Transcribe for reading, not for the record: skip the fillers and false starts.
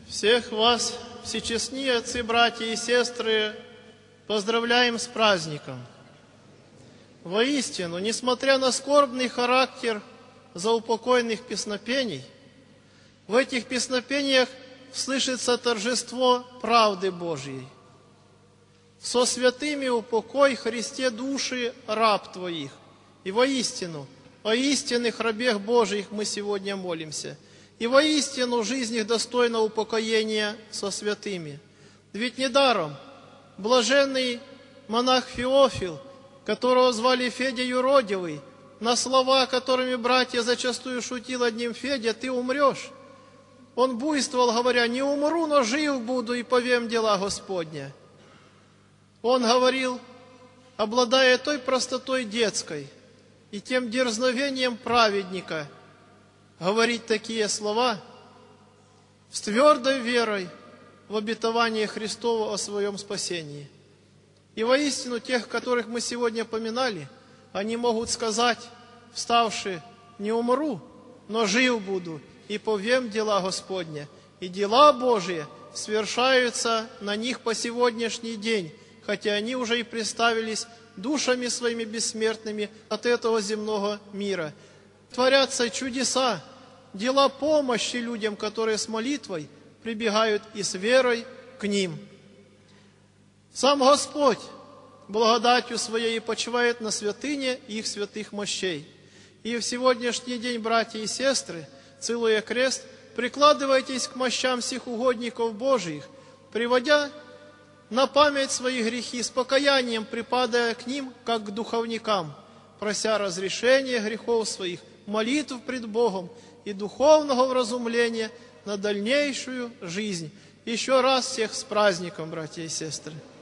Всех вас, всечестные отцы, братья и сестры, поздравляем с праздником. Воистину, несмотря на скорбный характер заупокойных песнопений, в этих песнопениях слышится торжество правды Божьей. «Со святыми упокой, Христе, души раб Твоих». И воистину, о истинных рабех Божьих мы сегодня молимся. И воистину жизнь их достойна упокоения со святыми. Ведь недаром блаженный монах Феофил, которого звали Федя Юродивый, на слова, которыми братья зачастую шутил одним: «Федя, ты умрешь», он буйствовал, говоря: «Не умру, но жив буду и повем дела Господня». Он говорил, обладая той простотой детской и тем дерзновением праведника, говорить такие слова с твердой верой в обетование Христово о своем спасении. И воистину тех, которых мы сегодня поминали, они могут сказать, вставши: «Не умру, но жив буду и повем дела Господня». И дела Божии свершаются на них по сегодняшний день, хотя они уже и приставились душами своими бессмертными от этого земного мира. Творятся чудеса, дела помощи людям, которые с молитвой прибегают и с верой к ним. Сам Господь благодатью Своей почивает на святыне их святых мощей. И в сегодняшний день, братья и сестры, целуя крест, прикладывайтесь к мощам сих угодников Божиих, приводя на память свои грехи, с покаянием припадая к ним, как к духовникам, прося разрешения грехов своих, молитв пред Богом и духовного вразумления на дальнейшую жизнь. Еще раз всех с праздником, братья и сестры!